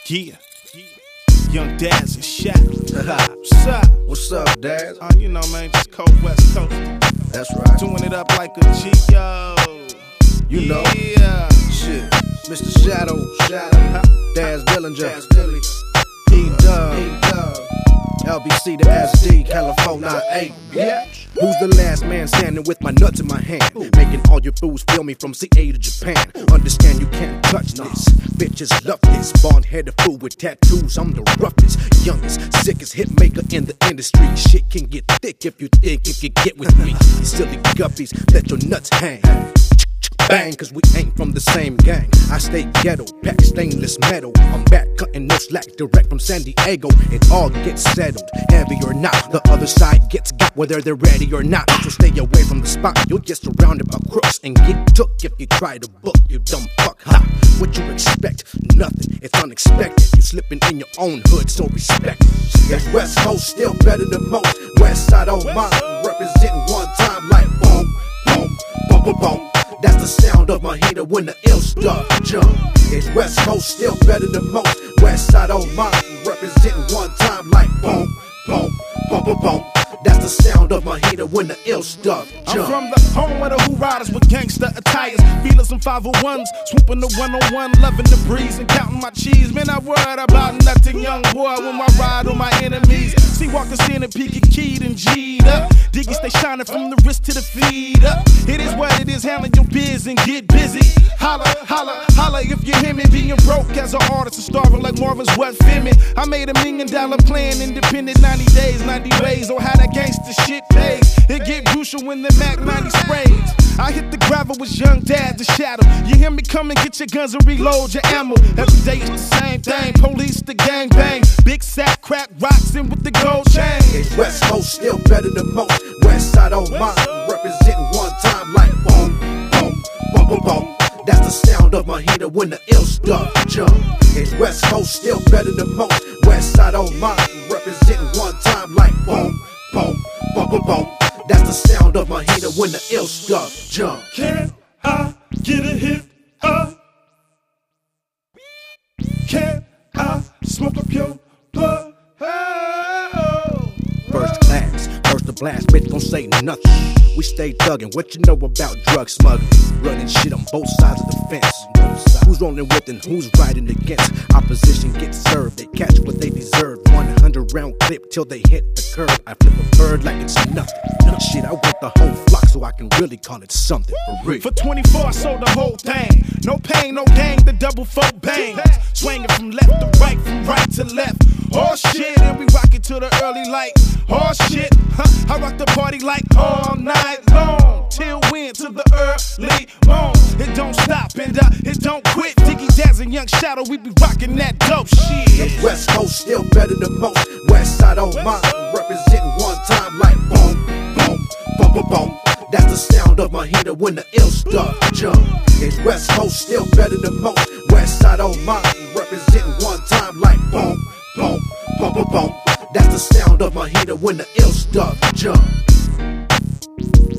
Yeah. Young Daz and Shadow. What's up? What's up, Daz? You know, man, just cold West Coast. That's right. Doing it up like a G, yo. You know. Yeah. Shit. Mr. Shadow. Daz Dillinger. E-Dub. LBC to SD, California 8. Yeah. Who's the last man standing with my nuts in my hand? Making all your fools feel me from CA to Japan. Understand you can't touch this. Bitches love this. Bald-headed fool with tattoos. I'm the roughest, youngest, sickest hit maker in the industry. Shit can get thick if you think you can get with me. You silly guppies, let your nuts hang. Bang, cause we ain't from the same gang. I stay ghetto, pack stainless metal. I'm back cutting no slack direct from San Diego. It all gets settled, heavy or not. The other side gets got whether they're ready or not. So stay away from the spot, you'll get surrounded by crooks and get took if you try to book, you dumb fuck. Ha, what you expect? Nothing, it's unexpected. You slipping in your own hood, so respect. It's West Coast, still better than most. West side on mine, representing one time like boom, boom, boom, boom, boom. That's the sound of my heater when the ill stuff jump. It's West Coast, still better than most. West side on mine, representing one time like boom, boom, boom, boom, boom. That's the sound of my heater when the ill stuff jump. I'm from the home of the Who Riders with gangsta attires. Feeling some 501s, swooping the 101, loving the breeze and counting my cheese. Man, I worried about nothing, young boy, when I ride on my enemies. See Walker seeing and peeking keyed and G'd up. Diggy stay shining from the wrist to the feet up. It is what it is, handling your biz and get busy. Holla, holla, holla if you hear me. Being broke as an artist and starving like Marvin's what fit me. I made $1 million plan, independent 90 days, 90 ways. Oh, how that gangsta shit pays. It get crucial when the Mac 90 sprays. I hit the gravel with Young Daz, the Shadow. You hear me come and get your guns and reload your ammo. Every day it's the same thing. Police the gang bang. Big sack, crack rocks in with the gold chain. It's West Coast, still better than most. West side on mine, representing one time like boom, boom, boom, boom, boom. That's the sound of my heater when the ill stuff jump. It's West Coast, still better than most. West side on mine, representing one time like boom, boom, boom, boom, boom. That's the sound of my heater when the ill stuff jump. Can I get a hit? Can I smoke up your blood? First class, first to blast, bitch gon' say nothing. We stay thuggin', what you know about drug smuggling? Running shit on both sides of the fence. Who's rolling with and who's riding against? Opposition gets served, they catch what they deserve. 100 round clip till they hit the curb. I flip a bird like it's nothing. Shit, I want the whole flock so I can really call it something for real. For 24, I sold the whole thing. No pain, no gang, the double four bang. Swinging from left to right, from right to left. Oh shit, and we rock it to the early light. Oh shit, I rock the party like all night long. Till when, to the early morn. It don't stop and it don't quit. Diggy Daz and Young Shadow, we be rocking that dope shit. West Coast, still better than most. West side on mine, representing one time like boom, boom, boom, boom, boom. That's the sound of my heater when the ill stuff jump. It's West Coast, still better than most. West side on mine, representing one time like boom, boom, boom, boom, boom. That's the sound of my heater when the ill stuff jump.